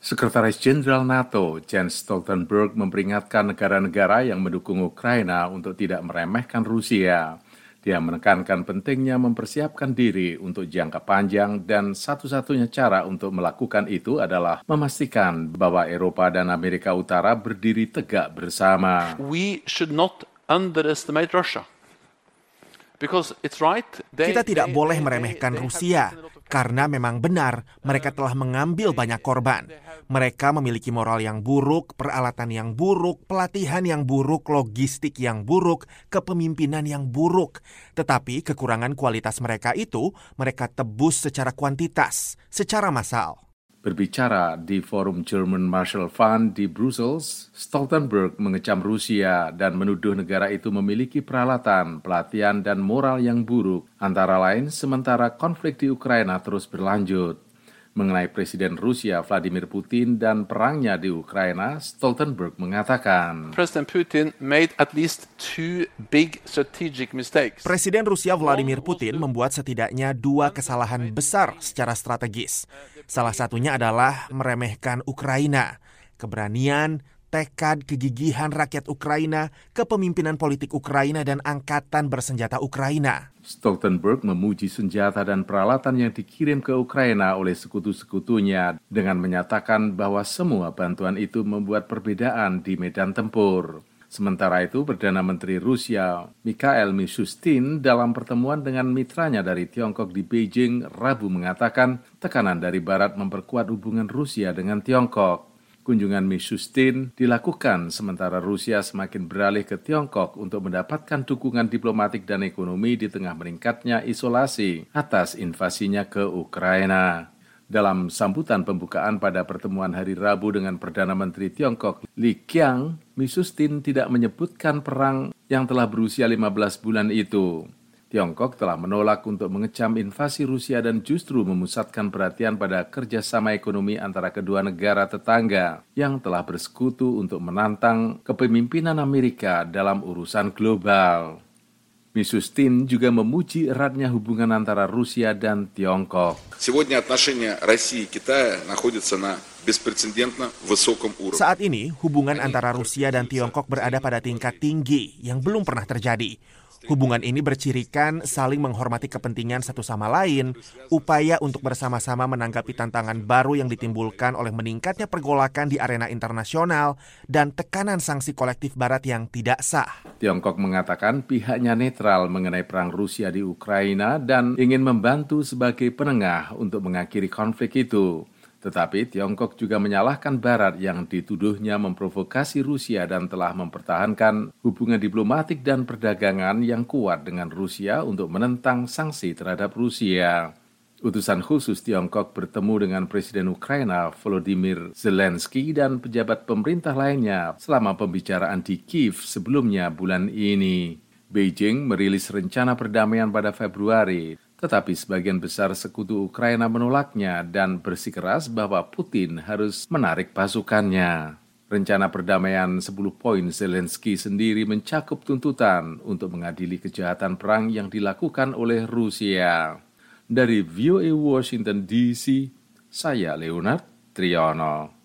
Sekretaris Jenderal NATO Jens Stoltenberg memperingatkan negara-negara yang mendukung Ukraina untuk tidak meremehkan Rusia. Dia menekankan pentingnya mempersiapkan diri untuk jangka panjang dan satu-satunya cara untuk melakukan itu adalah memastikan bahwa Eropa dan Amerika Utara berdiri tegak bersama. We should not underestimate Russia. Kita tidak boleh meremehkan Rusia, karena memang benar mereka telah mengambil banyak korban. Mereka memiliki moral yang buruk, peralatan yang buruk, pelatihan yang buruk, logistik yang buruk, kepemimpinan yang buruk. Tetapi kekurangan kualitas mereka itu mereka tebus secara kuantitas, secara massal. Berbicara di Forum German Marshall Fund di Brussels, Stoltenberg mengecam Rusia dan menuduh negara itu memiliki peralatan, pelatihan, dan moral yang buruk. Antara lain, sementara konflik di Ukraina terus berlanjut. Mengenai Presiden Rusia Vladimir Putin dan perangnya di Ukraina, Stoltenberg mengatakan, President Putin made at least two big strategic mistakes. Presiden Rusia Vladimir Putin membuat setidaknya 2 kesalahan besar secara strategis. Salah satunya adalah meremehkan Ukraina. Keberanian, tekad, kegigihan rakyat Ukraina, kepemimpinan politik Ukraina, dan angkatan bersenjata Ukraina. Stoltenberg memuji senjata dan peralatan yang dikirim ke Ukraina oleh sekutu-sekutunya dengan menyatakan bahwa semua bantuan itu membuat perbedaan di medan tempur. Sementara itu, Perdana Menteri Rusia Mikhail Mishustin dalam pertemuan dengan mitranya dari Tiongkok di Beijing Rabu mengatakan tekanan dari Barat memperkuat hubungan Rusia dengan Tiongkok. Kunjungan Mishustin dilakukan sementara Rusia semakin beralih ke Tiongkok untuk mendapatkan dukungan diplomatik dan ekonomi di tengah meningkatnya isolasi atas invasinya ke Ukraina. Dalam sambutan pembukaan pada pertemuan hari Rabu dengan Perdana Menteri Tiongkok Li Qiang, Mishustin tidak menyebutkan perang yang telah berusia 15 bulan itu. Tiongkok telah menolak untuk mengecam invasi Rusia dan justru memusatkan perhatian pada kerjasama ekonomi antara kedua negara tetangga yang telah bersekutu untuk menantang kepemimpinan Amerika dalam urusan global. Mishustin juga memuji eratnya hubungan antara Rusia dan Tiongkok. Saat ini, hubungan antara Rusia dan Tiongkok berada pada tingkat tinggi yang belum pernah terjadi. Hubungan ini bercirikan saling menghormati kepentingan satu sama lain, upaya untuk bersama-sama menanggapi tantangan baru yang ditimbulkan oleh meningkatnya pergolakan di arena internasional dan tekanan sanksi kolektif Barat yang tidak sah. Tiongkok mengatakan pihaknya netral mengenai perang Rusia di Ukraina dan ingin membantu sebagai penengah untuk mengakhiri konflik itu. Tetapi Tiongkok juga menyalahkan Barat yang dituduhnya memprovokasi Rusia dan telah mempertahankan hubungan diplomatik dan perdagangan yang kuat dengan Rusia untuk menentang sanksi terhadap Rusia. Utusan khusus Tiongkok bertemu dengan Presiden Ukraina Volodymyr Zelensky dan pejabat pemerintah lainnya selama pembicaraan di Kiev sebelumnya bulan ini. Beijing merilis rencana perdamaian pada Februari, tetapi sebagian besar sekutu Ukraina menolaknya dan bersikeras bahwa Putin harus menarik pasukannya. Rencana perdamaian 10 poin Zelensky sendiri mencakup tuntutan untuk mengadili kejahatan perang yang dilakukan oleh Rusia. Dari VOA Washington DC, saya Leonard Triono.